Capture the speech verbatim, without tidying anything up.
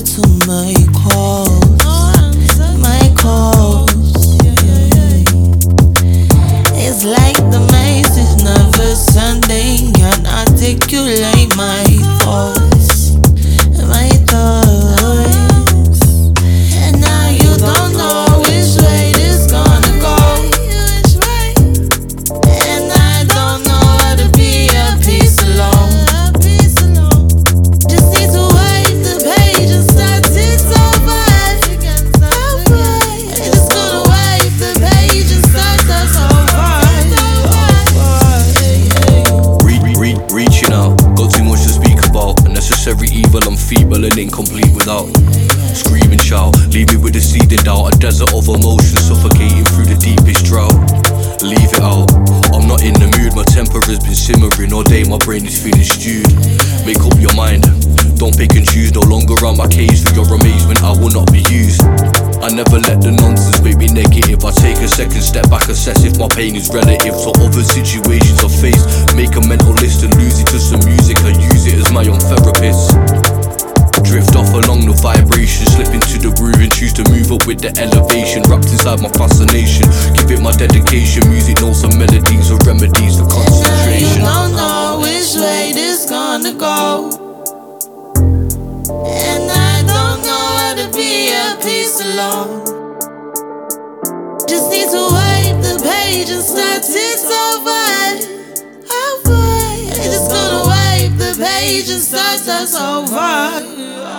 to my calls, my calls. It's like the maze is never Sunday, and I take you like my thoughts, my thoughts. And now you don't know which way this gonna go, and I don't know how to be a piece alone. Just need to wipe the page and start it over. Just gonna wipe the page and start us over. Reaching out, got too much to speak about. Unnecessary evil, I'm feeble and incomplete without. Scream and shout, leave me with a seed in doubt. A desert of emotion, suffocating through the deepest drought. Leave it out, I'm not in the mood. My temper has been simmering all day, my brain is feeling stewed. Make up your mind, don't pick and choose. No longer on my case, for your amazement I will not be used. I never let the nonsense make me negative. I take a second step back, assess if my pain is relative to other situations I face. Make a mental list and lose it to some music. I use it as my own therapist. Drift off along the vibration, slip into the groove and choose to move up with the elevation. Wrapped inside my fascination, give it my dedication. Music knows some melodies or remedies for concentration. You don't know which way this gonna go, and I don't know how to be a piece alone. Just need to wipe the page and start it over. Over. Just gonna wipe the page and start us over.